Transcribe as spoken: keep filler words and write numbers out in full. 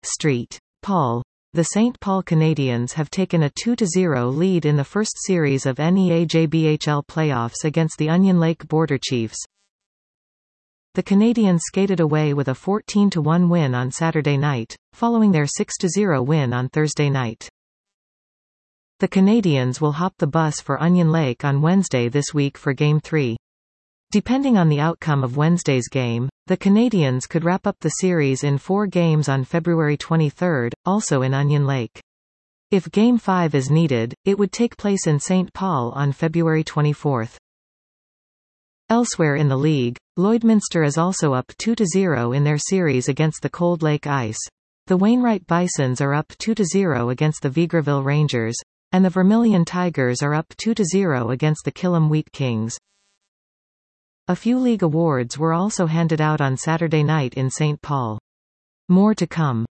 Street. Paul. The Saint Paul Canadiens have taken a two to zero lead in the first series of N E A J B H L playoffs against the Onion Lake Border Chiefs. The Canadiens skated away with a fourteen to one win on Saturday night, following their six to zero win on Thursday night. The Canadiens will hop the bus for Onion Lake on Wednesday this week for Game three. Depending on the outcome of Wednesday's game, the Canadiens could wrap up the series in four games on February twenty-third, also in Onion Lake. If Game five is needed, it would take place in Saint Paul on February twenty-fourth. Elsewhere in the league, Lloydminster is also up two to zero in their series against the Cold Lake Ice. The Wainwright Bisons are up two to zero against the Vegreville Rangers, and the Vermilion Tigers are up two to zero against the Killam Wheat Kings. A few league awards were also handed out on Saturday night in Saint Paul. More to come.